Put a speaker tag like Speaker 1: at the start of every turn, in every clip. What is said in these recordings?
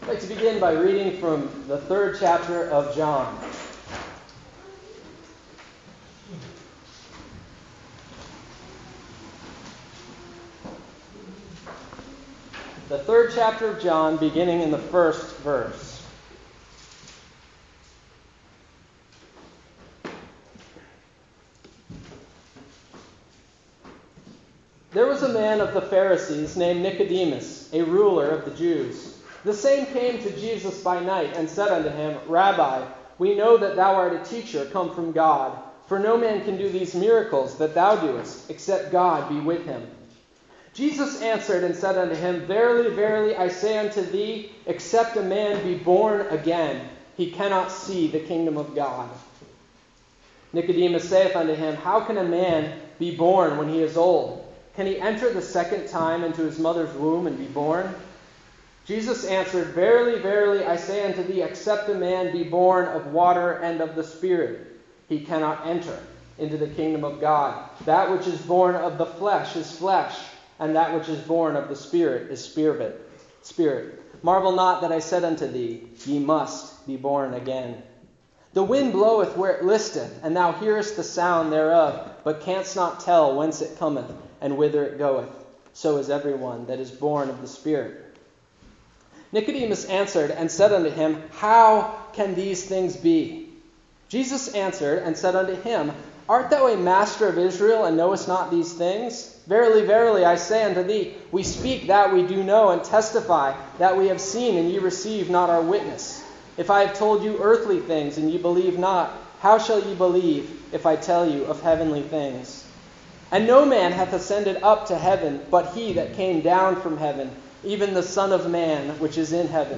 Speaker 1: I'd like to begin by reading from the 3rd chapter of John. The 3rd chapter of John, beginning in the 1st verse. There was a man of the Pharisees named Nicodemus, a ruler of the Jews. The same came to Jesus by night and said unto him, Rabbi, we know that thou art a teacher come from God, for no man can do these miracles that thou doest, except God be with him. Jesus answered and said unto him, Verily, verily, I say unto thee, except a man be born again, he cannot see the kingdom of God. Nicodemus saith unto him, How can a man be born when he is old? Can he enter the second time into his mother's womb and be born? Jesus answered, Verily, verily, I say unto thee, except a man be born of water and of the Spirit, he cannot enter into the kingdom of God. That which is born of the flesh is flesh, and that which is born of the Spirit is spirit. Marvel not that I said unto thee, Ye must be born again. The wind bloweth where it listeth, and thou hearest the sound thereof, but canst not tell whence it cometh, and whither it goeth. So is everyone that is born of the Spirit. Nicodemus answered and said unto him, How can these things be? Jesus answered and said unto him, Art thou a master of Israel, and knowest not these things? Verily, verily, I say unto thee, we speak that we do know, and testify that we have seen, and ye receive not our witness. If I have told you earthly things, and ye believe not, how shall ye believe if I tell you of heavenly things? And no man hath ascended up to heaven, but he that came down from heaven, even the Son of Man, which is in heaven.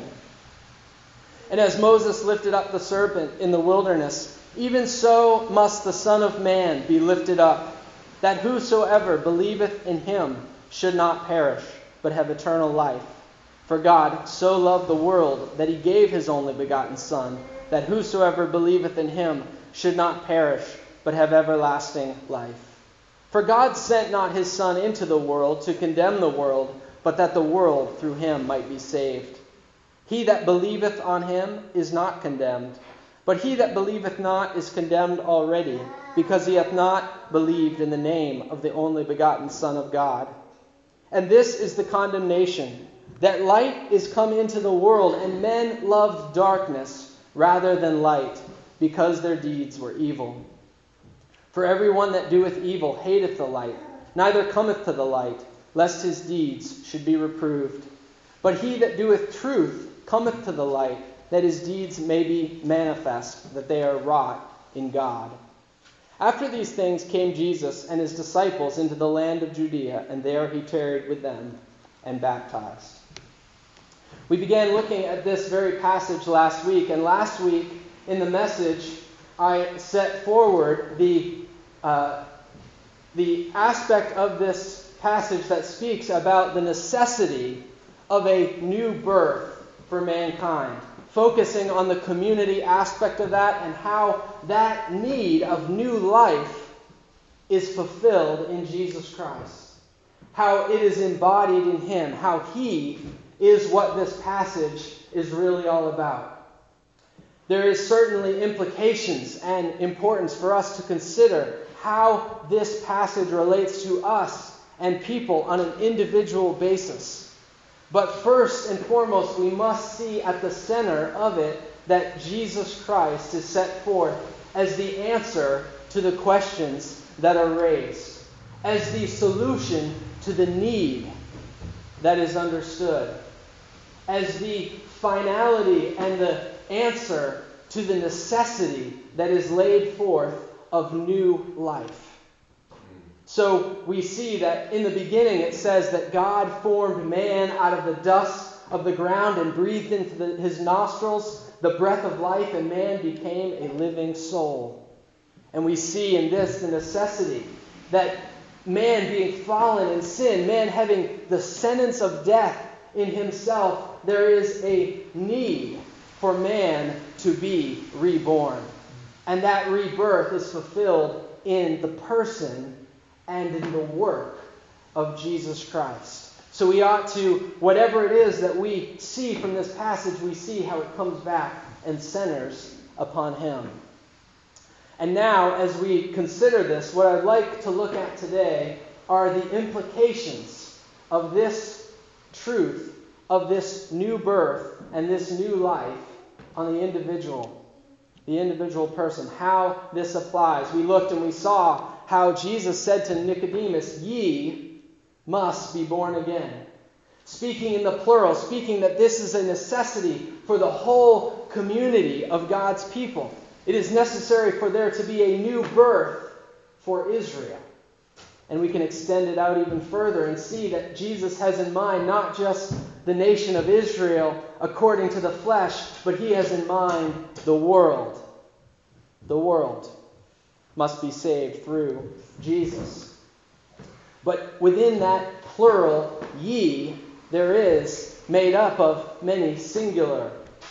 Speaker 1: And as Moses lifted up the serpent in the wilderness, even so must the Son of Man be lifted up, that whosoever believeth in him should not perish, but have eternal life. For God so loved the world that he gave his only begotten Son, that whosoever believeth in him should not perish, but have everlasting life. For God sent not his Son into the world to condemn the world, but that the world through him might be saved. He that believeth on him is not condemned, but he that believeth not is condemned already, because he hath not believed in the name of the only begotten Son of God. And this is the condemnation, that light is come into the world, and men loved darkness rather than light, because their deeds were evil. For everyone that doeth evil hateth the light, neither cometh to the light, lest his deeds should be reproved. But he that doeth truth cometh to the light, that his deeds may be manifest, that they are wrought in God. After these things came Jesus and his disciples into the land of Judea, and there he tarried with them and baptized. We began looking at this very passage last week, and last week in the message I set forward the aspect of this passage that speaks about the necessity of a new birth for mankind, focusing on the community aspect of that and how that need of new life is fulfilled in Jesus Christ, how it is embodied in him, how he is what this passage is really all about. There is certainly implications and importance for us to consider how this passage relates to us and people on an individual basis. But first and foremost, we must see at the center of it that Jesus Christ is set forth as the answer to the questions that are raised, as the solution to the need that is understood, as the finality and the answer to the necessity that is laid forth of new life. So we see that in the beginning it says that God formed man out of the dust of the ground and breathed into his nostrils the breath of life, and man became a living soul. And we see in this the necessity that man being fallen in sin, man having the sentence of death in himself, there is a need for man to be reborn. And that rebirth is fulfilled in the person and in the work of Jesus Christ. So we ought to, whatever it is that we see from this passage, we see how it comes back and centers upon him. And now, as we consider this, what I'd like to look at today are the implications of this truth, of this new birth and this new life on the individual person, how this applies. We looked and we saw how Jesus said to Nicodemus, "Ye must be born again." Speaking in the plural, speaking that this is a necessity for the whole community of God's people. It is necessary for there to be a new birth for Israel. And we can extend it out even further and see that Jesus has in mind not just the nation of Israel according to the flesh, but he has in mind the world. The world must be saved through Jesus. But within that plural, ye, there is made up of many singular.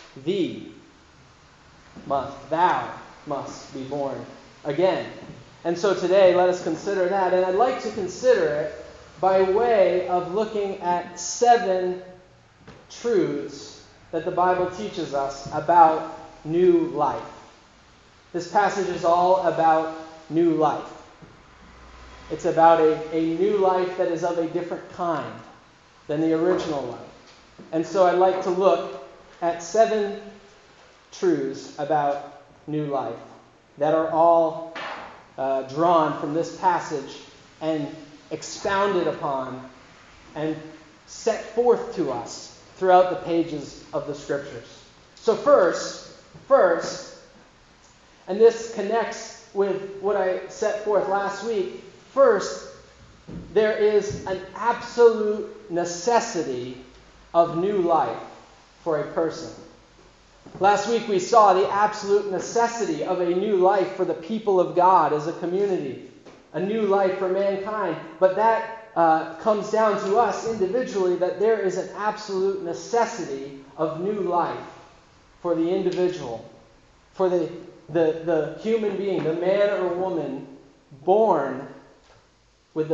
Speaker 1: Thou must be born again. And so today, let us consider that. And I'd like to consider it by way of looking at 7 truths that the Bible teaches us about new life. This passage is all about new life. It's about a new life that is of a different kind than the original life. And so I'd like to look at 7 truths about new life that are all drawn from this passage and expounded upon and set forth to us throughout the pages of the Scriptures. So first, and this connects with what I set forth last week, first, there is an absolute necessity of new life for a person. Last week we saw the absolute necessity of a new life for the people of God as a community, a new life for mankind. But that comes down to us individually, that there is an absolute necessity of new life for the individual, for the human being, the man or woman born with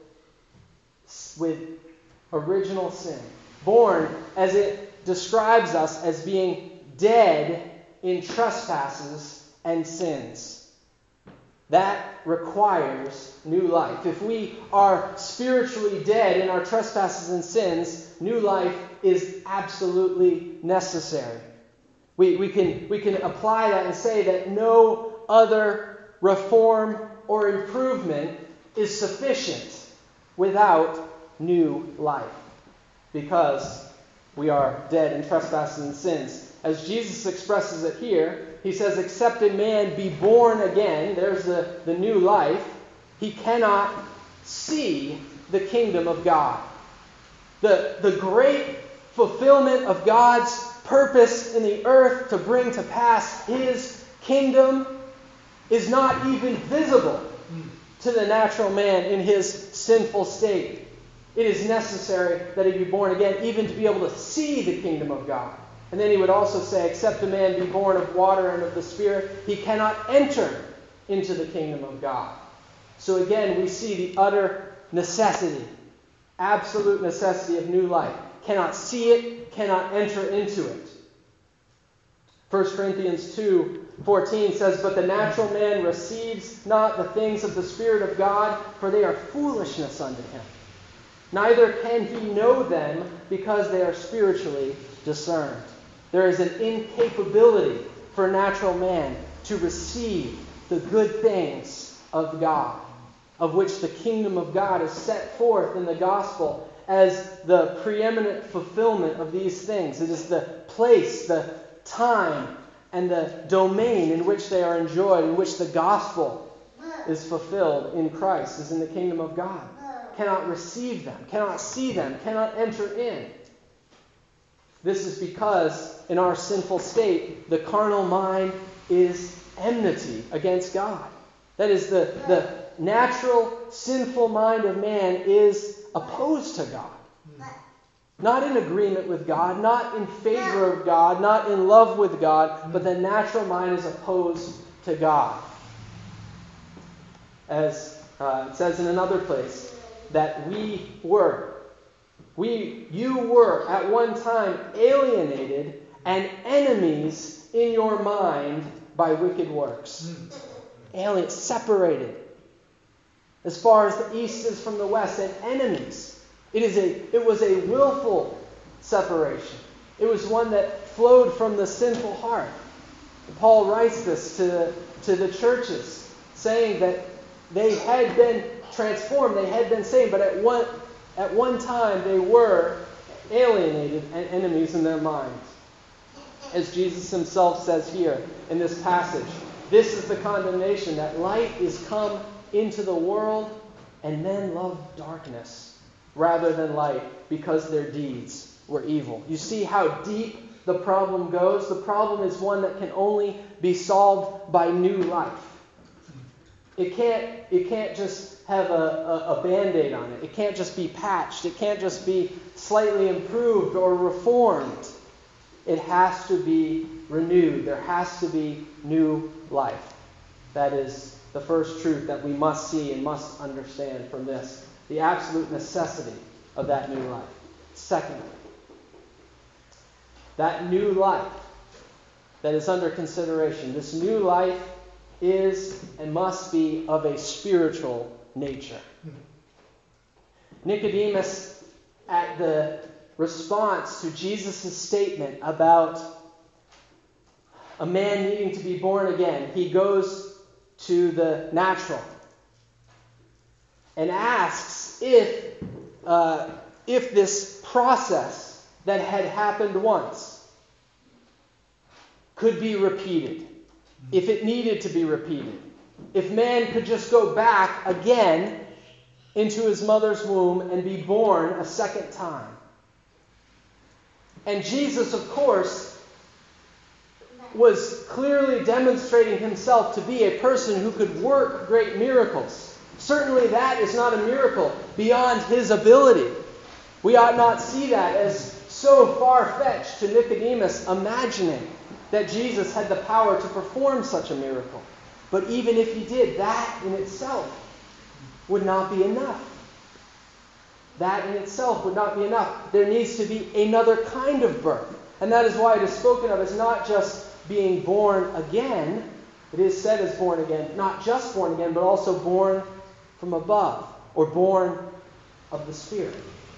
Speaker 1: original sin. Born, as it describes us, as being dead in trespasses and sins. That requires new life. If we are spiritually dead in our trespasses and sins, new life is absolutely necessary. We can apply that and say that no other reform or improvement is sufficient without new life, because we are dead in trespasses and sins. As Jesus expresses it here, he says, except a man be born again, there's the new life, he cannot see the kingdom of God. The great fulfillment of God's purpose in the earth to bring to pass his kingdom is not even visible to the natural man in his sinful state. It is necessary that he be born again, even to be able to see the kingdom of God. And then he would also say, except a man be born of water and of the Spirit, he cannot enter into the kingdom of God. So again, we see the utter necessity, absolute necessity of new life. Cannot see it, cannot enter into it. 1 Corinthians 2:14 says, but the natural man receives not the things of the Spirit of God, for they are foolishness unto him. Neither can he know them, because they are spiritually discerned. There is an incapability for natural man to receive the good things of God, of which the kingdom of God is set forth in the gospel as the preeminent fulfillment of these things. It is the place, the time, and the domain in which they are enjoyed, in which the gospel is fulfilled in Christ, is in the kingdom of God. Cannot receive them, cannot see them, cannot enter in. This is because in our sinful state, the carnal mind is enmity against God. That is, the natural sinful mind of man is opposed to God. Not in agreement with God, not in favor of God, not in love with God, but the natural mind is opposed to God. As it says in another place, that we were You were at one time alienated and enemies in your mind by wicked works. Alien, separated. As far as the east is from the west, and enemies. It was a willful separation. It was one that flowed from the sinful heart. Paul writes this to the churches, saying that they had been transformed, they had been saved, but at one time they were alienated and enemies in their minds. As Jesus himself says here in this passage, this is the condemnation, that light is come into the world, and men love darkness rather than light, because their deeds were evil. You see how deep the problem goes? The problem is one that can only be solved by new life. It can't just have a Band-Aid on it. It can't just be patched. It can't just be slightly improved or reformed. It has to be renewed. There has to be new life. That is the first truth that we must see and must understand from this. The absolute necessity of that new life. Secondly, that new life that is under consideration, this new life is and must be of a spiritual nature. Nicodemus, at the response to Jesus' statement about a man needing to be born again, he goes to the natural and asks if this process that had happened once could be repeated, if it needed to be repeated, if man could just go back again into his mother's womb and be born a second time. And Jesus, of course, was clearly demonstrating himself to be a person who could work great miracles. Certainly that is not a miracle beyond his ability. We ought not see that as so far-fetched to Nicodemus imagining that Jesus had the power to perform such a miracle. But even if he did, that in itself would not be enough. That in itself would not be enough. There needs to be another kind of birth. And that is why it is spoken of as not just being born again. It is said as born again, not just born again, but also born from above, or born of the Spirit.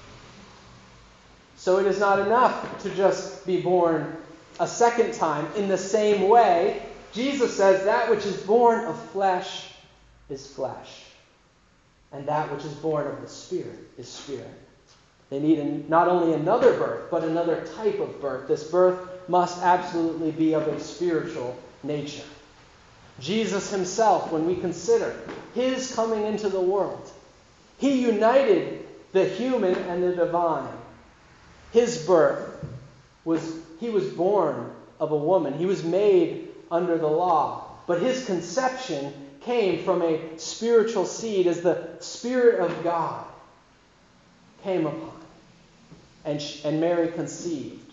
Speaker 1: So it is not enough to just be born a second time in the same way. Jesus says that which is born of flesh is flesh, and that which is born of the Spirit is spirit. They need not only another birth, but another type of birth. This birth must absolutely be of a spiritual nature. Jesus himself, when we consider his coming into the world, he united the human and the divine. His birth he was born of a woman. He was made under the law. But his conception came from a spiritual seed as the Spirit of God came upon and Mary conceived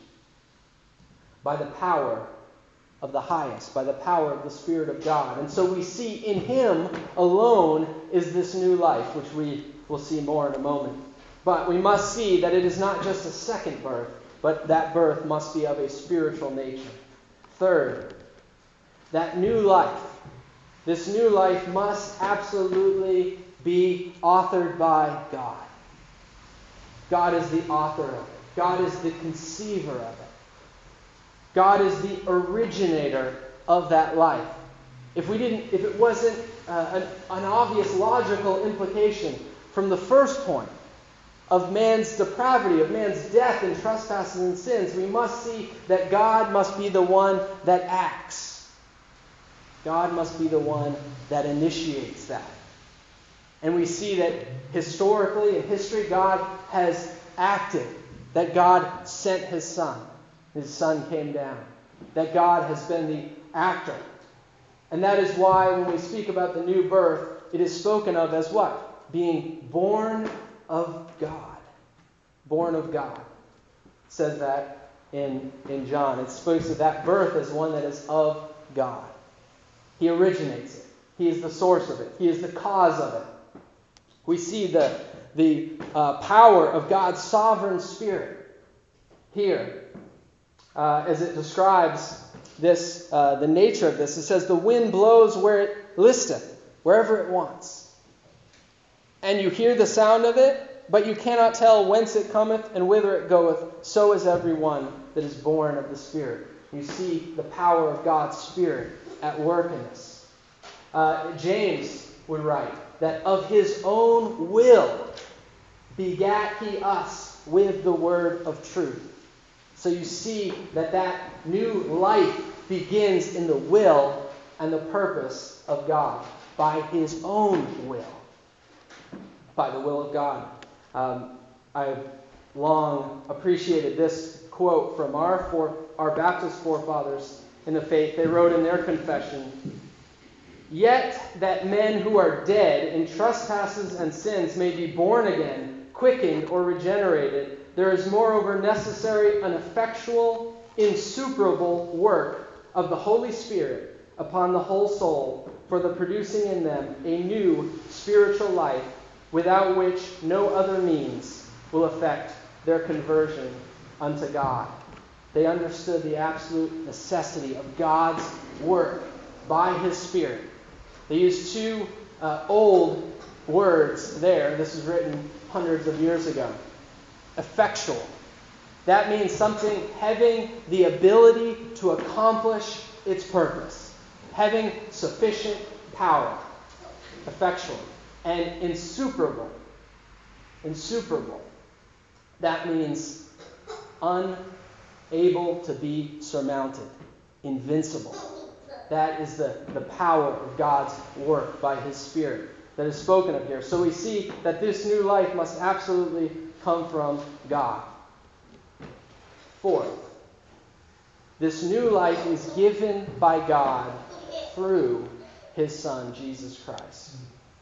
Speaker 1: by the power of the highest, by the power of the Spirit of God. And so we see in him alone is this new life, which we will see more in a moment. But we must see that it is not just a second birth, but that birth must be of a spiritual nature. Third, that new life, this new life must absolutely be authored by God. God is the author of it. God is the conceiver of it. God is the originator of that life. If it wasn't an obvious logical implication from the first point of man's depravity, of man's death and trespasses and sins, we must see that God must be the one that acts. God must be the one that initiates that. And we see that historically, in history, God has acted. That God sent his Son. His Son came down. That God has been the actor. And that is why when we speak about the new birth, it is spoken of as what? Being born of God. Born of God. It says that in John. It speaks of that birth as one that is of God. He originates it. He is the source of it. He is the cause of it. We see the the power of God's sovereign Spirit here as it describes this, the nature of this. It says, the wind blows where it listeth, wherever it wants. And you hear the sound of it, but you cannot tell whence it cometh and whither it goeth. So is every one that is born of the Spirit. You see the power of God's Spirit at work in this. James would write that of his own will begat he us with the word of truth. So you see that new life begins in the will and the purpose of God, by his own will, by the will of God. I've long appreciated this quote from our Baptist forefathers in the faith. They wrote in their confession, "Yet that men who are dead in trespasses and sins may be born again, quickened, or regenerated, there is moreover necessary an effectual, insuperable work of the Holy Spirit upon the whole soul, for the producing in them a new spiritual life, without which no other means will effect their conversion unto God." They understood the absolute necessity of God's work by his Spirit. They used two old words there. This was written hundreds of years ago. Effectual. That means something having the ability to accomplish its purpose. Having sufficient power. Effectual. And insuperable. Insuperable. That means unable to be surmounted. Invincible. That is the power of God's work by his Spirit that is spoken of here. So we see that this new life must absolutely come from God. Fourth, this new life is given by God through his Son, Jesus Christ.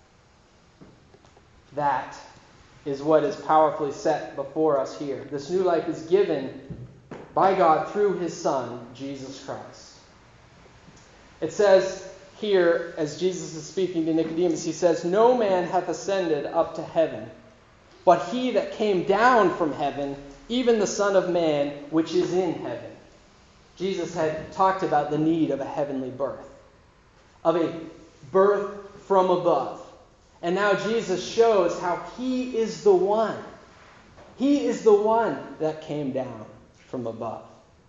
Speaker 1: That is what is powerfully set before us here. This new life is given by God through his Son, Jesus Christ. It says here, as Jesus is speaking to Nicodemus, he says, "No man hath ascended up to heaven, but he that came down from heaven, even the Son of Man, which is in heaven." Jesus had talked about the need of a heavenly birth, of a birth from above. And now Jesus shows how he is the one. He is the one that came down from above.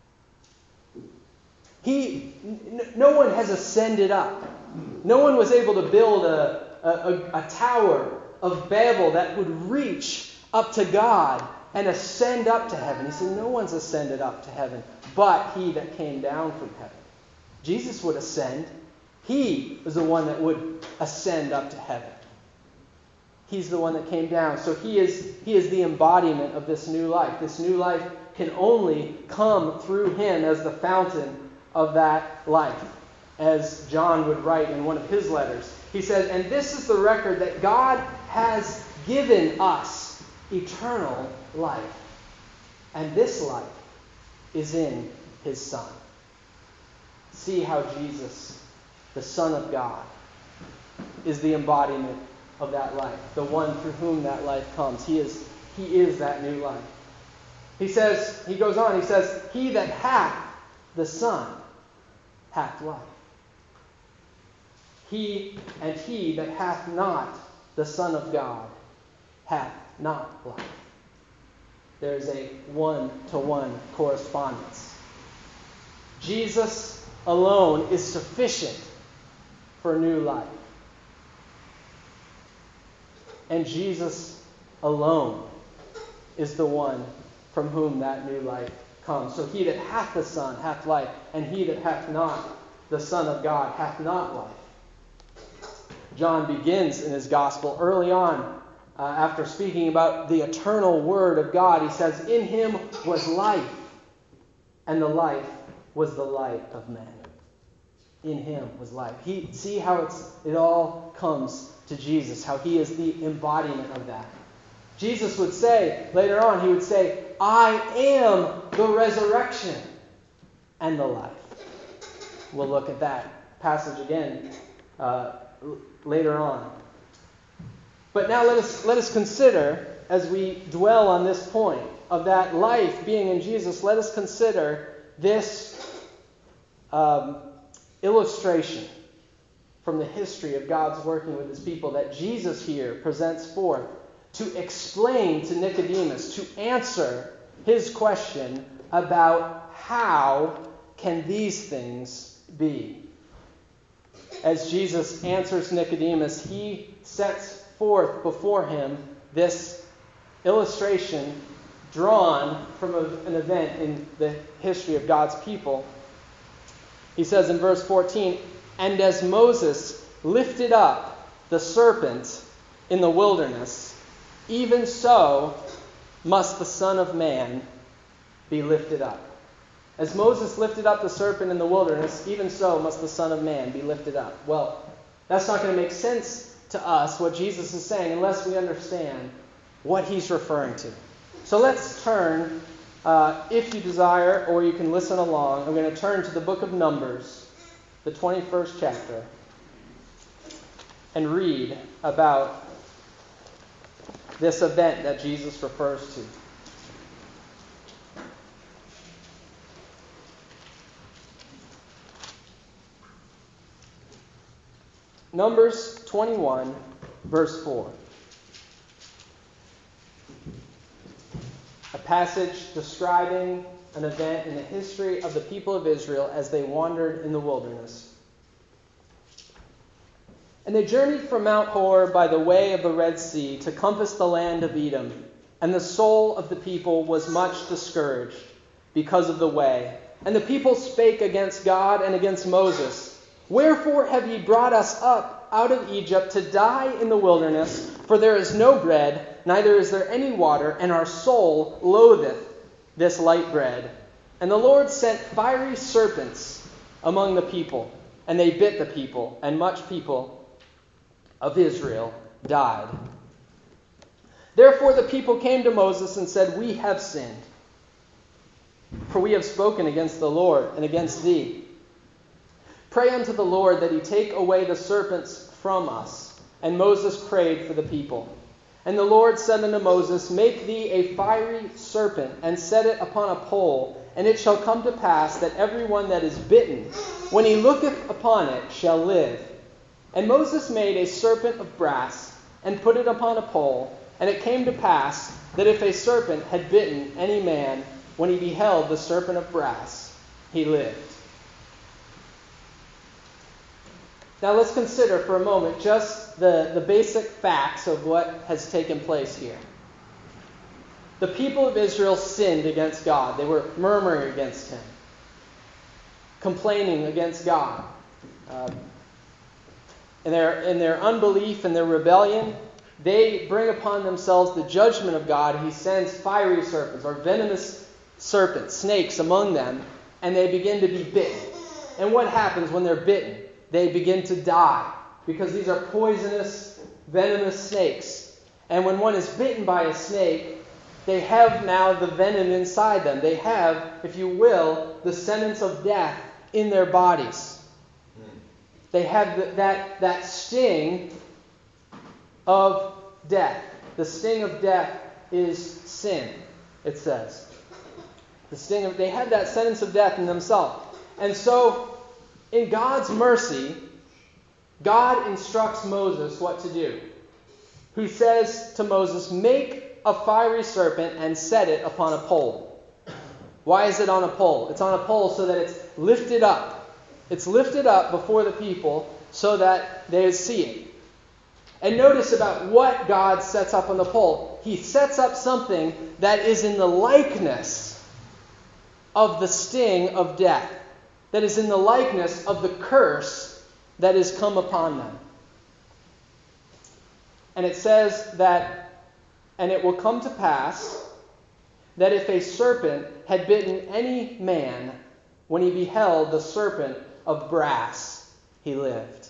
Speaker 1: No one has ascended up. No one was able to build a tower of Babel that would reach up to God and ascend up to heaven. He said, no one's ascended up to heaven but he that came down from heaven. Jesus would ascend. He was the one that would ascend up to heaven. He's the one that came down. So he is the embodiment of this new life. This new life can only come through him as the fountain of that life. As John would write in one of his letters. He says, "And this is the record that God has given us eternal life. And this life is in his Son." See how Jesus, the Son of God, is the embodiment of that life. The one through whom that life comes. He is that new life. He goes on, he says, "He that hath the Son hath life. He that hath not the Son of God hath not life." There is a one-to-one correspondence. Jesus alone is sufficient for new life. And Jesus alone is the one from whom that new life comes. So he that hath the Son hath life, and he that hath not the Son of God hath not life. John begins in his gospel early on, after speaking about the eternal Word of God. He says, "In him was life, and the life was the light of men." In him was life. See how it all comes to Jesus, how he is the embodiment of that. Jesus would say, later on, he would say, "I am the resurrection and the life." We'll look at that passage again later on. But now let us consider, as we dwell on this point of that life being in Jesus, let us consider this illustration from the history of God's working with his people that Jesus here presents forth to explain to Nicodemus, to answer his question about how can these things be. As Jesus answers Nicodemus, he sets forth before him this illustration drawn from an event in the history of God's people. He says in verse 14, "And as Moses lifted up the serpent in the wilderness, even so must the Son of Man be lifted up." As Moses lifted up the serpent in the wilderness, even so must the Son of Man be lifted up. Well, that's not going to make sense to us, what Jesus is saying, unless we understand what he's referring to. So let's turn, if you desire, or you can listen along, I'm going to turn to the book of Numbers, the 21st chapter, and read about this event that Jesus refers to. Numbers 21, verse 4. A passage describing an event in the history of the people of Israel as they wandered in the wilderness. "And they journeyed from Mount Hor by the way of the Red Sea to compass the land of Edom. And the soul of the people was much discouraged because of the way. And the people spake against God and against Moses, Wherefore have ye brought us up out of Egypt to die in the wilderness? For there is no bread, neither is there any water, and our soul loatheth this light bread. And the Lord sent fiery serpents among the people, and they bit the people, and much people of Israel died. Therefore the people came to Moses and said, We have sinned, for we have spoken against the Lord and against thee. Pray unto the Lord that he take away the serpents from us. And Moses prayed for the people. And the Lord said unto Moses, Make thee a fiery serpent, and set it upon a pole, and it shall come to pass that every one that is bitten, when he looketh upon it, shall live. And Moses made a serpent of brass, and put it upon a pole. And it came to pass that if a serpent had bitten any man, when he beheld the serpent of brass, he lived. Now let's consider for a moment just the basic facts of what has taken place here. The people of Israel sinned against God. They were murmuring against him, complaining against God. In their unbelief and their rebellion, they bring upon themselves the judgment of God. He sends fiery serpents or venomous serpents, snakes among them, and they begin to be bitten. And what happens when they're bitten? They begin to die, because these are poisonous, venomous snakes. And when one is bitten by a snake, they have now the venom inside them. They have, if you will, the sentence of death in their bodies. They have that sting of death. The sting of death is sin, it says. They had that sentence of death in themselves. And so, in God's mercy, God instructs Moses what to do. He says to Moses, Make a fiery serpent and set it upon a pole. Why is it on a pole? It's on a pole so that it's lifted up. It's lifted up before the people so that they see it. And notice about what God sets up on the pole. He sets up something that is in the likeness of the sting of death. That is in the likeness of the curse that is come upon them. And it says that, and it will come to pass that if a serpent had bitten any man, when he beheld the serpent of brass, he lived.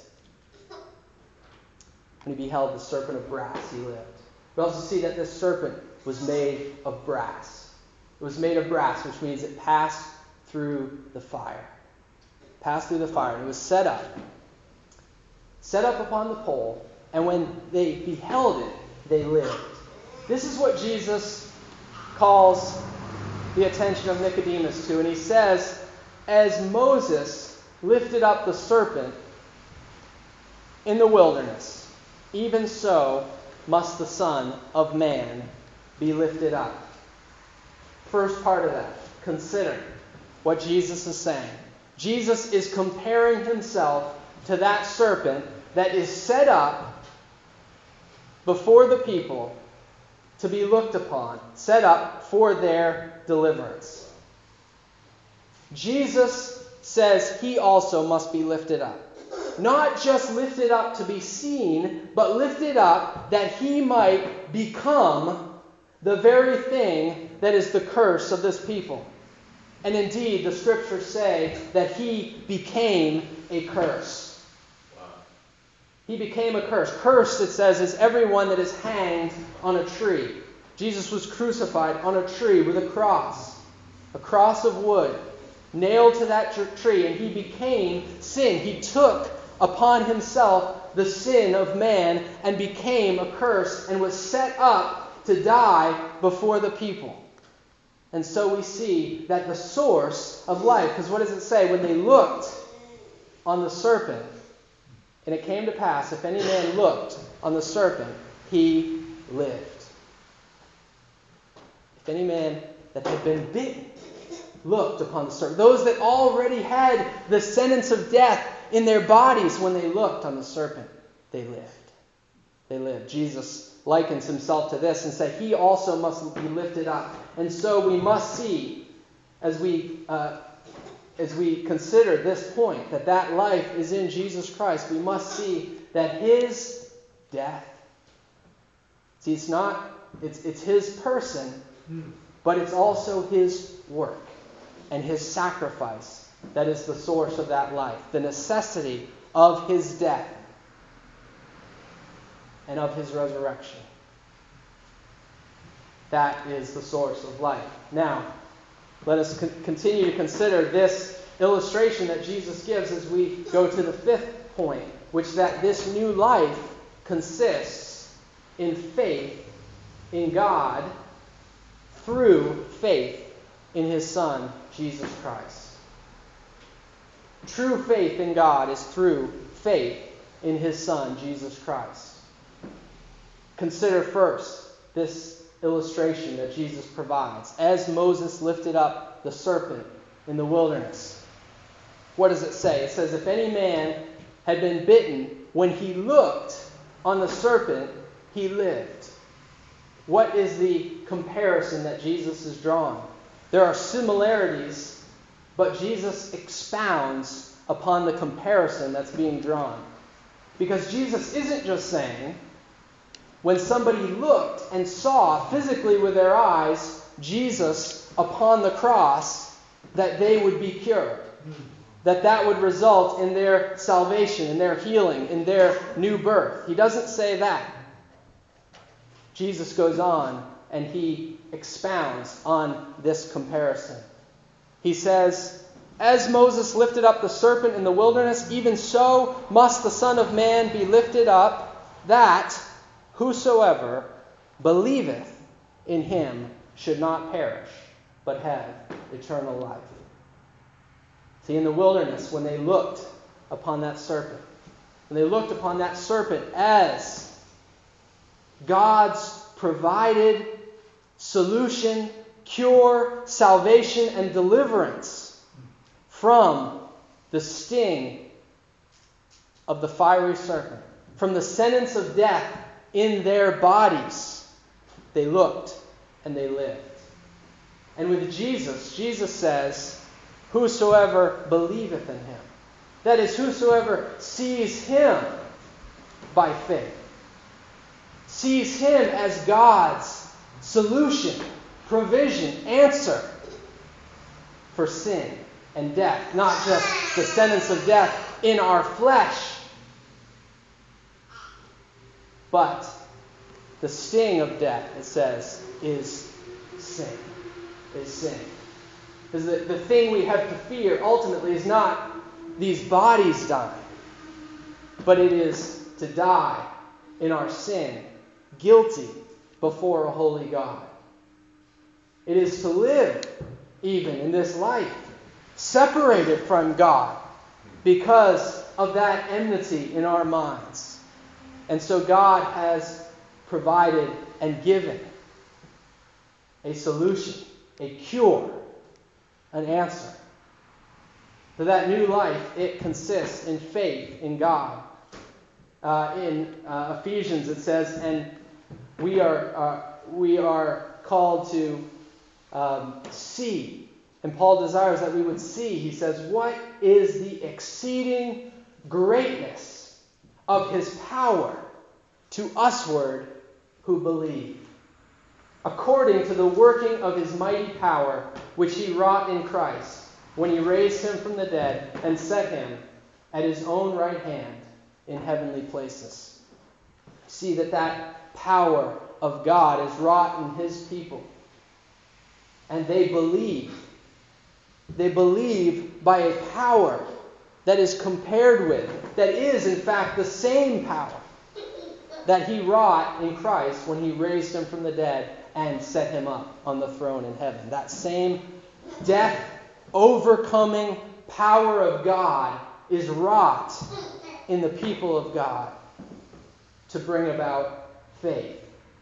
Speaker 1: When he beheld the serpent of brass, he lived. We also see that this serpent was made of brass. It was made of brass, which means it passed through the fire. Passed through the fire. And it was set up upon the pole, And when they beheld it, they lived. This is what Jesus calls the attention of Nicodemus to. And he says, as Moses lifted up the serpent in the wilderness, even so must the Son of Man be lifted up. First part of that, consider what Jesus is saying. Jesus is comparing himself to that serpent that is set up before the people to be looked upon, set up for their deliverance. Jesus says he also must be lifted up. Not just lifted up to be seen, but lifted up that he might become the very thing that is the curse of this people. And indeed, the scriptures say that he became a curse. Wow. He became a curse. Cursed, it says, is everyone that is hanged on a tree. Jesus was crucified on a tree with a cross of wood, nailed to that tree, and he became sin. He took upon himself the sin of man and became a curse and was set up to die before the people. And so we see that the source of life, because what does it say? When they looked on the serpent, and it came to pass, if any man looked on the serpent, he lived. If any man that had been bitten looked upon the serpent, those that already had the sentence of death in their bodies, when they looked on the serpent, they lived. They lived. Jesus likens himself to this and said he also must be lifted up. And so we must see, as we consider this point, that life is in Jesus Christ, we must see that his death, see, it's his person, but it's also his work and his sacrifice that is the source of that life, the necessity of his death and of his resurrection. That is the source of life. Now, let us continue to consider this illustration that Jesus gives as we go to the fifth point, which that this new life consists in faith in God through faith in his Son, Jesus Christ. True faith in God is through faith in his Son, Jesus Christ. Consider first this illustration that Jesus provides. As Moses lifted up the serpent in the wilderness, what does it say? It says, if any man had been bitten, when he looked on the serpent, he lived. What is the comparison that Jesus is drawing? There are similarities, but Jesus expounds upon the comparison that's being drawn. Because Jesus isn't just saying, when somebody looked and saw physically with their eyes Jesus upon the cross, that they would be cured. That would result in their salvation, in their healing, in their new birth. He doesn't say that. Jesus goes on and he expounds on this comparison. He says, as Moses lifted up the serpent in the wilderness, even so must the Son of Man be lifted up, that whosoever believeth in him should not perish, but have eternal life. See, in the wilderness, when they looked upon that serpent, as God's provided solution, cure, salvation, and deliverance from the sting of the fiery serpent, from the sentence of death in their bodies, they looked and they lived. And with Jesus, Jesus says, whosoever believeth in him. That is, whosoever sees him by faith. Sees him as God's solution, provision, answer for sin and death. Not just the sentence of death in our flesh, but the sting of death, it says, is sin. Is sin. Because the thing we have to fear ultimately is not these bodies dying, but it is to die in our sin, guilty before a holy God. It is to live, even in this life, separated from God because of that enmity in our minds. And so God has provided and given a solution, a cure, an answer. For that new life, it consists in faith in God. In Ephesians it says, and we are called to see. And Paul desires that we would see, he says, what is the exceeding greatness of his power to usward who believe, according to the working of his mighty power, which he wrought in Christ, when he raised him from the dead and set him at his own right hand in heavenly places. See that power of God is wrought in his people. And they believe. They believe by a power that is compared with, that is in fact the same power that he wrought in Christ when he raised him from the dead and set him up on the throne in heaven. That same death overcoming power of God is wrought in the people of God to bring about faith.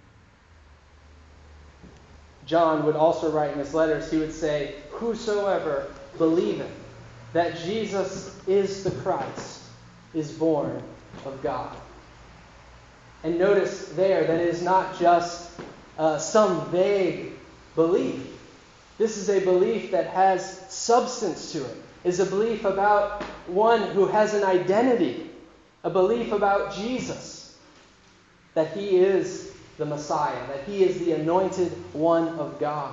Speaker 1: John would also write in his letters, he would say, whosoever believeth that Jesus is the Christ is born of God. And notice there that it is not just some vague belief. This is a belief that has substance to it. It's a belief about one who has an identity, a belief about Jesus, that he is the Messiah, that he is the anointed one of God.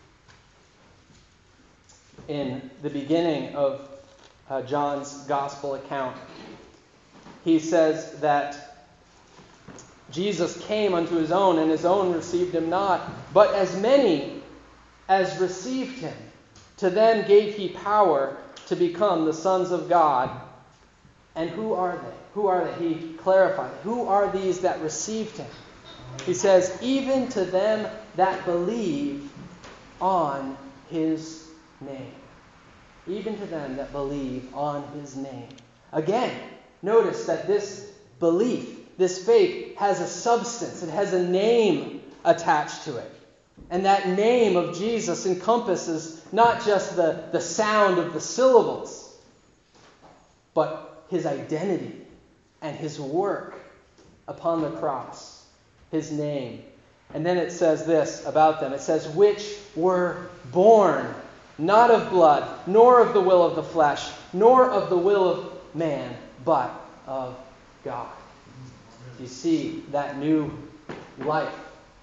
Speaker 1: In the beginning of John's gospel account, he says that Jesus came unto his own, and his own received him not. But as many as received him, to them gave he power to become the sons of God. And who are they? Who are they? He clarified. Who are these that received him? He says, even to them that believe on his name. Even to them that believe on his name. Again, notice that this belief, this faith, has a substance. It has a name attached to it. And that name of Jesus encompasses not just the sound of the syllables, but his identity and his work upon the cross. His name. And then it says this about them. It says, which were born not of blood, nor of the will of the flesh, nor of the will of man, but of God. You see, that new life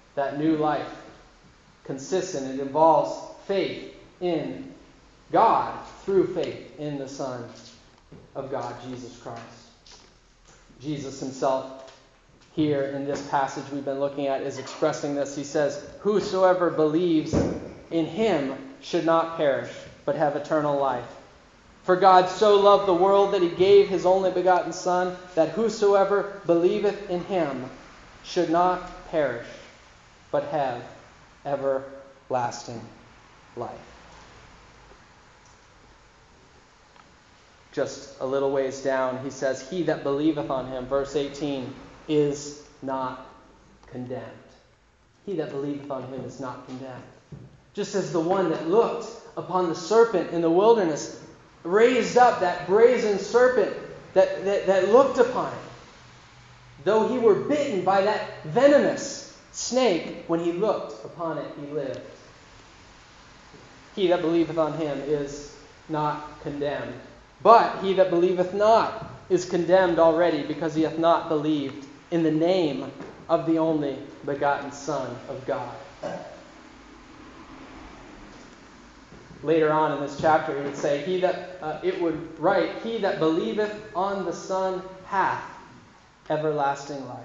Speaker 1: consists in, it involves faith in God through faith in the Son of God, Jesus Christ. Jesus himself, here in this passage we've been looking at, is expressing this. He says, whosoever believes in him should not perish, but have eternal life. For God so loved the world that he gave his only begotten Son, that whosoever believeth in him should not perish, but have everlasting life. Just a little ways down, he says, he that believeth on him, verse 18, is not condemned. He that believeth on him is not condemned. Just as the one that looked upon the serpent in the wilderness, raised up that brazen serpent that looked upon it. Though he were bitten by that venomous snake, when he looked upon it, he lived. He that believeth on him is not condemned. But he that believeth not is condemned already, because he hath not believed in the name of the only begotten Son of God. Later on in this chapter, he would say, he that believeth on the Son hath everlasting life.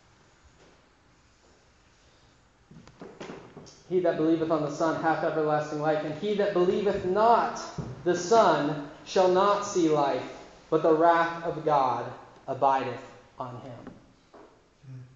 Speaker 1: He that believeth on the Son hath everlasting life, and he that believeth not the Son shall not see life, but the wrath of God abideth on him.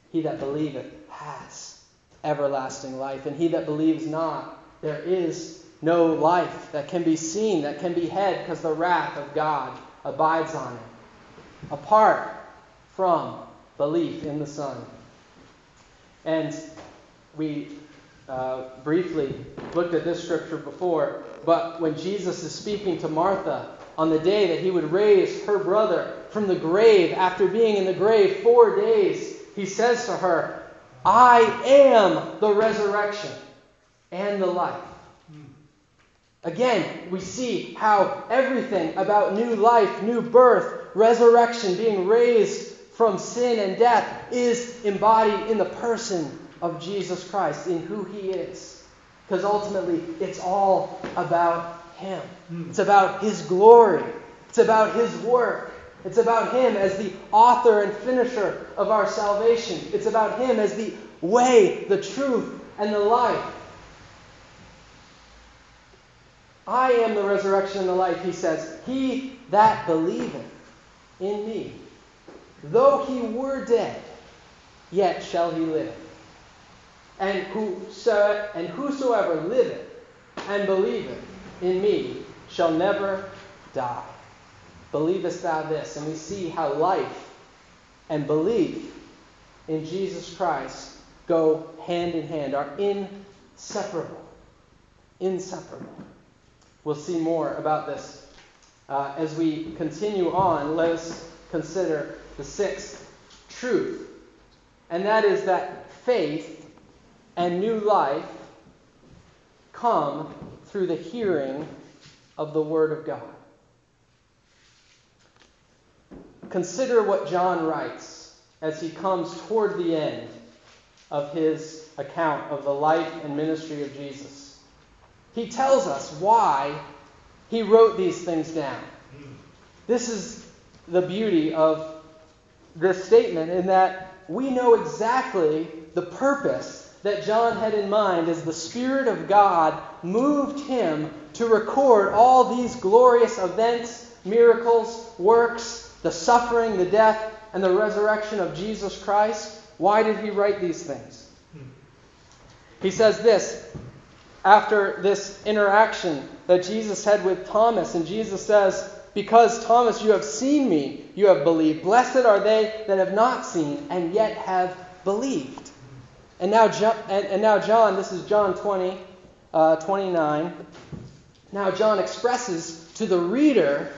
Speaker 1: He that believeth has everlasting life, and he that believes not, there is no life that can be seen, that can be had, because the wrath of God abides on it, apart from belief in the Son. And we briefly looked at this scripture before, but when Jesus is speaking to Martha on the day that he would raise her brother from the grave, after being in the grave 4 days, he says to her, I am the resurrection and the life. Again, we see how everything about new life, new birth, resurrection, being raised from sin and death is embodied in the person of Jesus Christ, in who he is. Because ultimately, it's all about him. It's about his glory. It's about his work. It's about him as the author and finisher of our salvation. It's about him as the way, the truth, and the life. I am the resurrection and the life, he says. He that believeth in me, though he were dead, yet shall he live. And whosoever liveth and believeth in me shall never die. Believest thou this? And we see how life and belief in Jesus Christ go hand in hand, are inseparable. Inseparable. We'll see more about this as we continue on. Let us consider the sixth truth, and that is that faith and new life come through the hearing of the Word of God. Consider what John writes as he comes toward the end of his account of the life and ministry of Jesus. He tells us why he wrote these things down. This is the beauty of this statement, in that we know exactly the purpose that John had in mind as the Spirit of God moved him to record all these glorious events, miracles, works, the suffering, the death, and the resurrection of Jesus Christ. Why did he write these things? He says this, after this interaction that Jesus had with Thomas, and Jesus says, because, Thomas, you have seen me, you have believed. Blessed are they that have not seen and yet have believed. And now John, this is John 20, 29. Now John expresses to the reader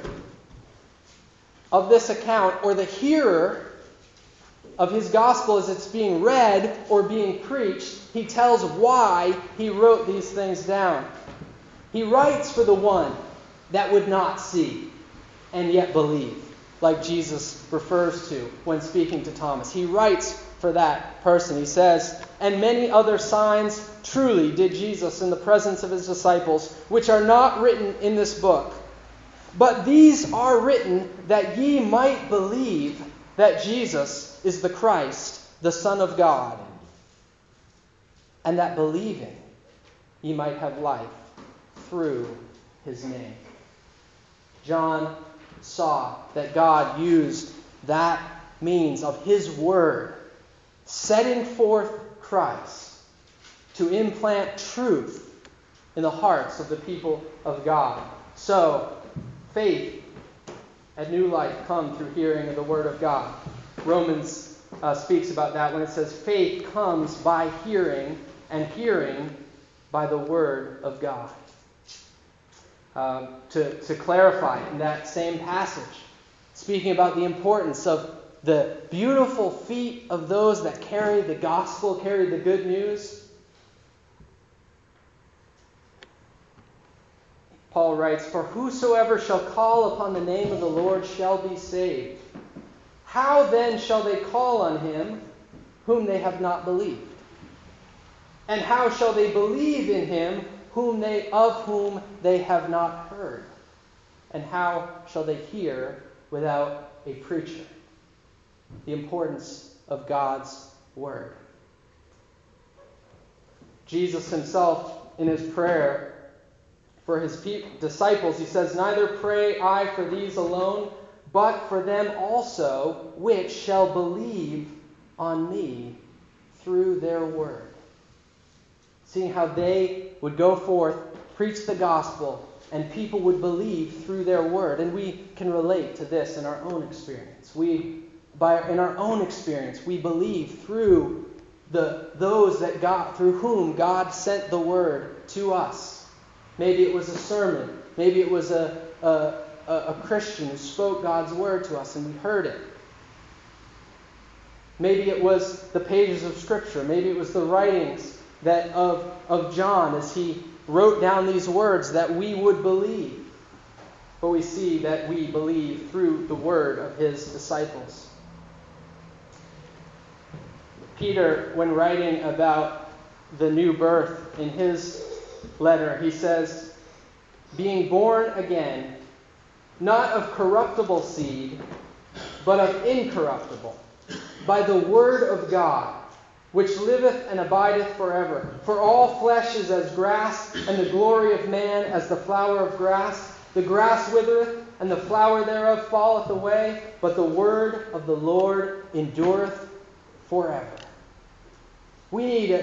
Speaker 1: of this account, or the hearer of his gospel as it's being read or being preached, he tells why he wrote these things down. He writes for the one that would not see and yet believe, like Jesus refers to when speaking to Thomas. He writes for that person. He says, and many other signs truly did Jesus in the presence of his disciples, which are not written in this book. But these are written that ye might believe that Jesus is the Christ, the Son of God, and that believing ye might have life through his name. John saw that God used that means of his word, setting forth Christ, to implant truth in the hearts of the people of God. So, faith and new life come through hearing of the Word of God. Romans speaks about that when it says faith comes by hearing, and hearing by the Word of God. To clarify in that same passage, speaking about the importance of the beautiful feet of those that carry the gospel, carry the good news. Paul writes, for whosoever shall call upon the name of the Lord shall be saved. How then shall they call on him whom they have not believed? And how shall they believe in him of whom they have not heard? And how shall they hear without a preacher? The importance of God's word. Jesus himself, in his prayer for his disciples, he says, neither pray I for these alone, but for them also which shall believe on me through their word. Seeing how they would go forth, preach the gospel, and people would believe through their word. And we can relate to this in our own experience. In our own experience, we believe through through whom God sent the word to us. Maybe it was a sermon. Maybe it was a Christian who spoke God's word to us and we heard it. Maybe it was the pages of Scripture. Maybe it was the writings of John as he wrote down these words that we would believe. But we see that we believe through the word of his disciples. Peter, when writing about the new birth in his letter, he says, being born again, not of corruptible seed, but of incorruptible, by the word of God, which liveth and abideth forever. For all flesh is as grass, and the glory of man as the flower of grass. The grass withereth, and the flower thereof falleth away, but the word of the Lord endureth forever. We need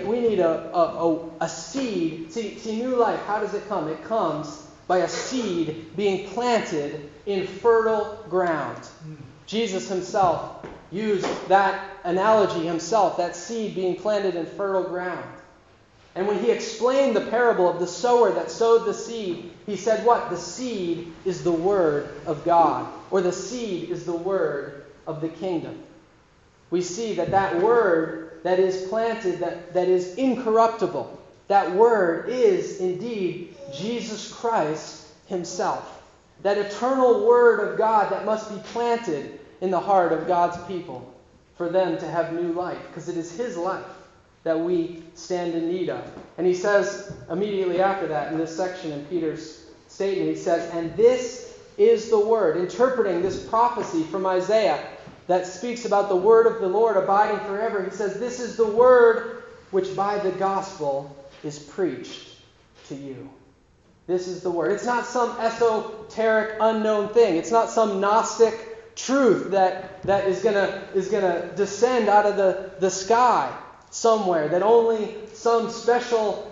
Speaker 1: a seed. See, new life, how does it come? It comes by a seed being planted in fertile ground. Jesus himself used that analogy himself, that seed being planted in fertile ground. And when he explained the parable of the sower that sowed the seed, he said what? The seed is the word of God, or the seed is the word of the kingdom. We see that word that is planted, that is incorruptible, that word is indeed Jesus Christ himself. That eternal word of God that must be planted in the heart of God's people for them to have new life, because it is his life that we stand in need of. And he says immediately after that in this section in Peter's statement, he says, and this is the word, interpreting this prophecy from Isaiah that speaks about the word of the Lord abiding forever. He says, this is the word which by the gospel is preached to you. This is the word. It's not some esoteric, unknown thing. It's not some Gnostic truth that is gonna descend out of the sky somewhere, that only some special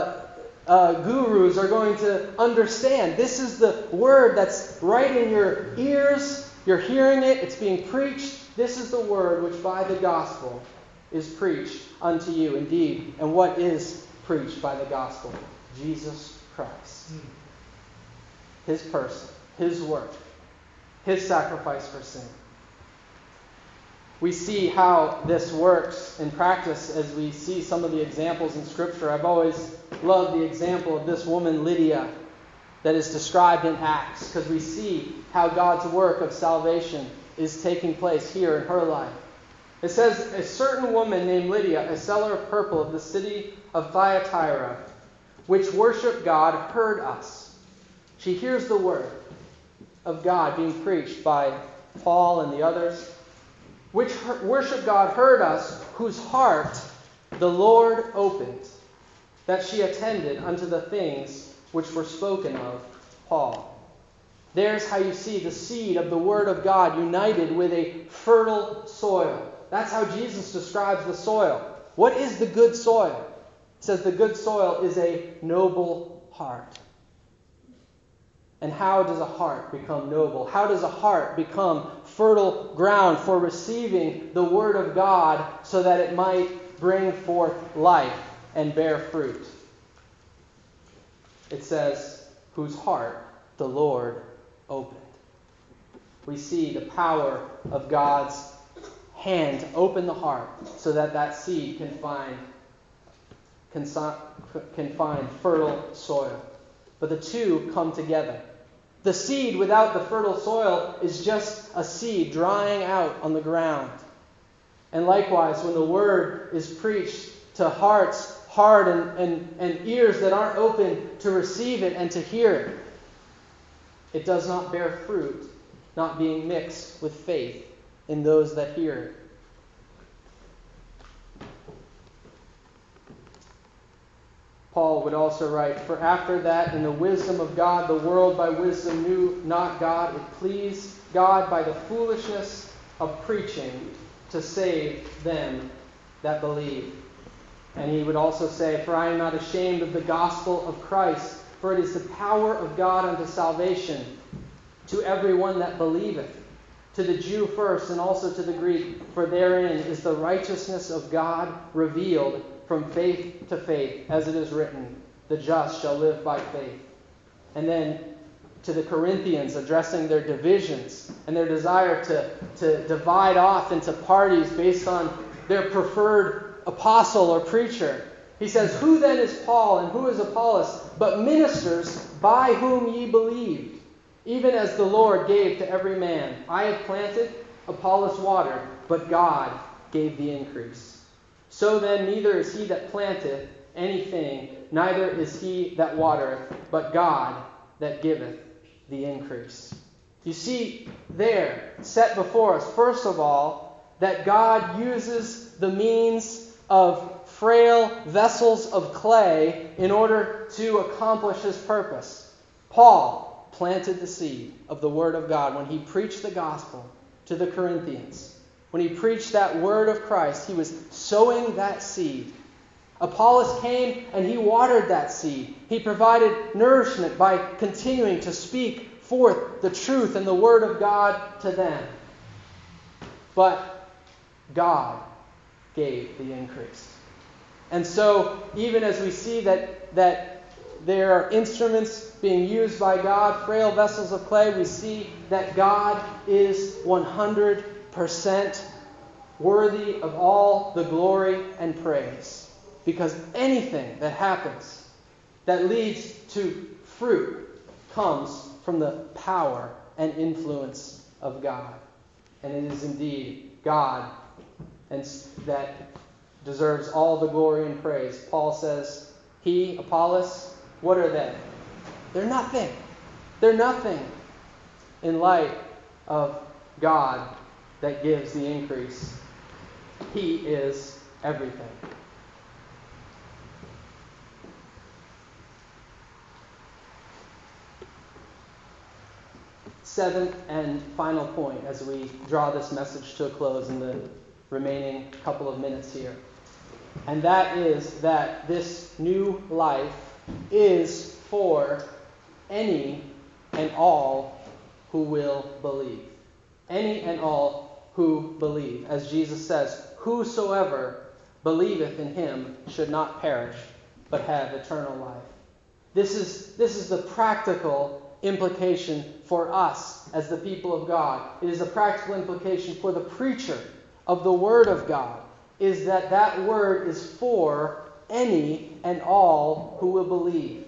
Speaker 1: gurus are going to understand. This is the word that's right in your ears. You're hearing it. It's being preached. This is the word which by the gospel is preached unto you. Indeed, and what is preached by the gospel? Jesus Christ. His person, his work, his sacrifice for sin. We see how this works in practice as we see some of the examples in Scripture. I've always loved the example of this woman, Lydia, that is described in Acts, because we see how God's work of salvation is taking place here in her life. It says, a certain woman named Lydia, a seller of purple of the city of Thyatira, which worshiped God, heard us. She hears the word of God being preached by Paul and the others. Which worship God, heard us, whose heart the Lord opened, that she attended unto the things which were spoken of Paul. There's how you see the seed of the word of God united with a fertile soil. That's how Jesus describes the soil. What is the good soil? It says the good soil is a noble heart. And how does a heart become noble? How does a heart become fertile ground for receiving the word of God so that it might bring forth life and bear fruit? It says, whose heart the Lord opened. We see the power of God's hand to open the heart so that seed can find fertile soil. But the two come together. The seed without the fertile soil is just a seed drying out on the ground. And likewise, when the word is preached to hearts hard and ears that aren't open to receive it and to hear it, it does not bear fruit, not being mixed with faith in those that hear it. Paul would also write, for after that, in the wisdom of God, the world by wisdom knew not God. It pleased God by the foolishness of preaching to save them that believe. And he would also say, "For I am not ashamed of the gospel of Christ, for it is the power of God unto salvation to everyone that believeth, to the Jew first, and also to the Greek. For therein is the righteousness of God revealed from faith to faith, as it is written, the just shall live by faith." And then to the Corinthians, addressing their divisions and their desire to divide off into parties based on their preferred apostle or preacher. He says, "Who then is Paul and who is Apollos, but ministers by whom ye believed, even as the Lord gave to every man? I have planted, Apollos watered, but God gave the increase. So then neither is he that planteth anything, neither is he that watereth, but God that giveth the increase." You see there, set before us, first of all, that God uses the means of frail vessels of clay in order to accomplish his purpose. Paul planted the seed of the Word of God when he preached the gospel to the Corinthians. When he preached that word of Christ, he was sowing that seed. Apollos came and he watered that seed. He provided nourishment by continuing to speak forth the truth and the word of God to them. But God gave the increase. And so, even as we see that there are instruments being used by God, frail vessels of clay, we see that God is 100% worthy of all the glory and praise. Because anything that happens that leads to fruit comes from the power and influence of God. And it is indeed God and that deserves all the glory and praise. Paul says, he, Apollos, what are they? They're nothing. They're nothing in light of God that gives the increase. He is everything. Seventh and final point as we draw this message to a close in the remaining couple of minutes here. And that is that this new life is for any and all who will believe. Any and all who believe. As Jesus says, "Whosoever believeth in him should not perish, but have eternal life." This is the practical implication for us as the people of God. It is a practical implication for the preacher of the Word of God, is that word is for any and all who will believe.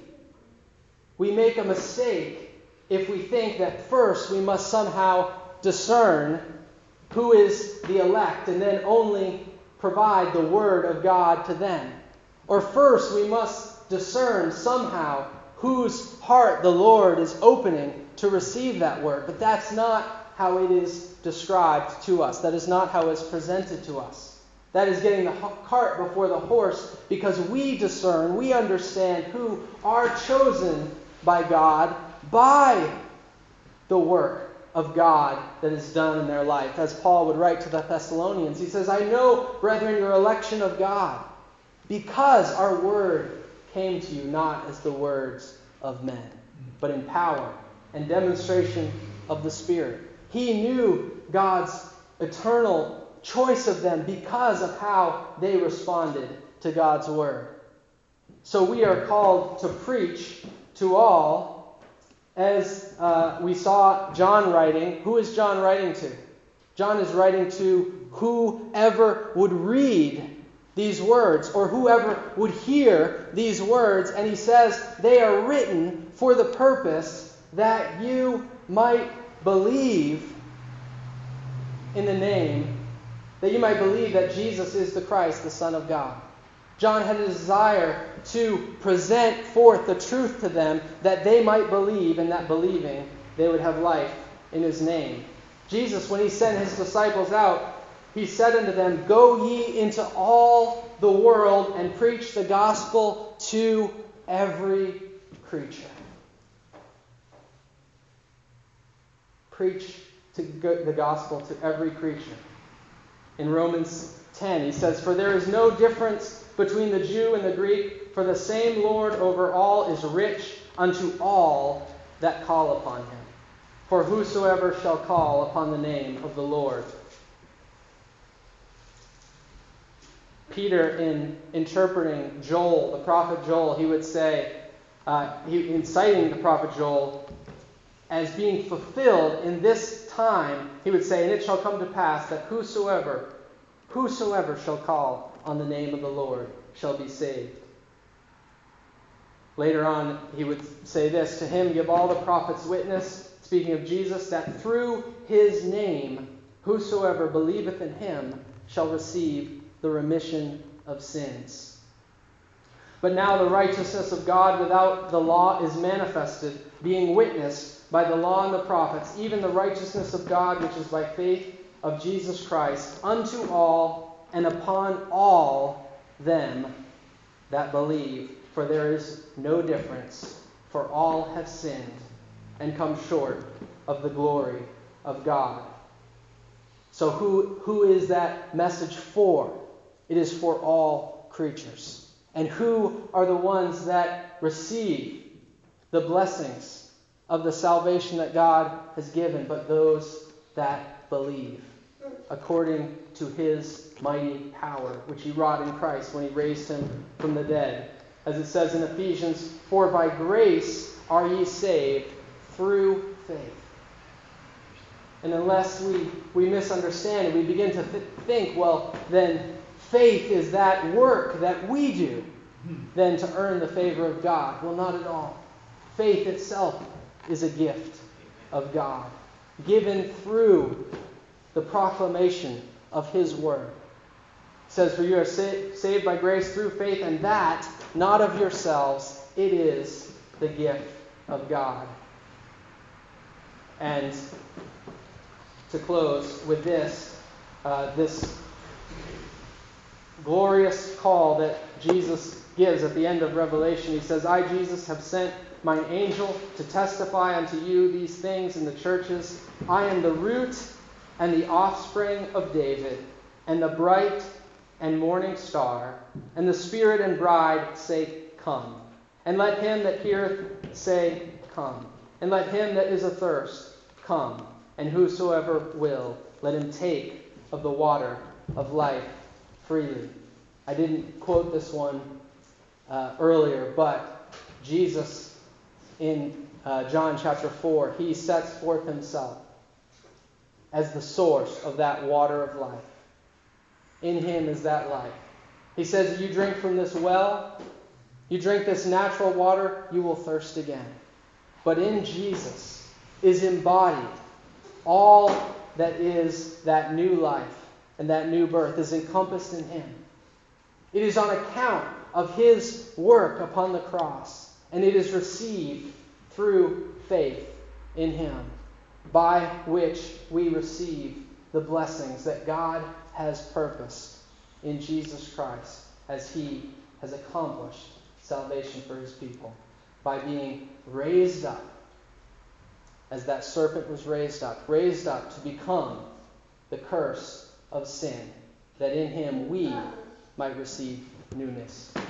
Speaker 1: We make a mistake if we think that first we must somehow discern who is the elect and then only provide the Word of God to them. Or first we must discern somehow whose heart the Lord is opening to receive that Word. But that's not how it is described to us. That is not how it's presented to us. That is getting the cart before the horse, because we discern, we understand who are chosen by God by the work of God that is done in their life. As Paul would write to the Thessalonians, he says, "I know, brethren, your election of God, because our word came to you not as the words of men, but in power and demonstration of the Spirit." He knew God's eternal choice of them because of how they responded to God's word. So we are called to preach to all, as we saw John writing. Who is John writing to? John is writing to whoever would read these words, or whoever would hear these words, and he says they are written for the purpose that you might believe in the name, that you might believe that Jesus is the Christ, the Son of God. John had a desire to present forth the truth to them that they might believe, and that believing they would have life in his name. Jesus, when he sent his disciples out, he said unto them, "Go ye into all the world and preach the gospel to every creature." Preach the gospel to every creature. In Romans 10, he says, "For there is no difference between the Jew and the Greek, for the same Lord over all is rich unto all that call upon him. For whosoever shall call upon the name of the Lord." Peter, in interpreting Joel, the prophet Joel, he would say, in citing the prophet Joel as being fulfilled in this time, he would say, "And it shall come to pass that whosoever shall call on the name of the Lord shall be saved." Later on, he would say this, "To him give all the prophets witness," speaking of Jesus, "that through his name whosoever believeth in him shall receive the remission of sins." But now the righteousness of God without the law is manifested, being witnessed by the law and the prophets, even the righteousness of God which is by faith of Jesus Christ, unto all and upon all them that believe. For there is no difference, for all have sinned and come short of the glory of God. So who is that message for? It is for all creatures. And who are the ones that receive the blessings of the salvation that God has given? But those that believe, according to his mighty power, which he wrought in Christ when he raised him from the dead. As it says in Ephesians, "For by grace are ye saved through faith." And unless we misunderstand and we begin to think, well, then faith is that work that we do then to earn the favor of God. Well, not at all. Faith itself is a gift of God, given through the proclamation of his word. It says, "For you are saved by grace through faith, and that not of yourselves, it is the gift of God." And to close with this glorious call that Jesus gives at the end of Revelation. He says, "I, Jesus, have sent mine angel to testify unto you these things in the churches. I am the root and the offspring of David, and the bright and morning star. And the Spirit and bride say, Come. And let him that heareth say, Come. And let him that is athirst come. And whosoever will, let him take of the water of life freely." I didn't quote this one earlier, but Jesus in John chapter 4, he sets forth himself as the source of that water of life. In him is that life. He says, you drink from this well, you drink this natural water, you will thirst again. But in Jesus is embodied all that is that new life and that new birth is encompassed in him. It is on account of his work upon the cross, and it is received through faith in him, by which we receive the blessings that God has purposed in Jesus Christ as he has accomplished salvation for his people, by being raised up as that serpent was raised up to become the curse of sin, that in him we might receive newness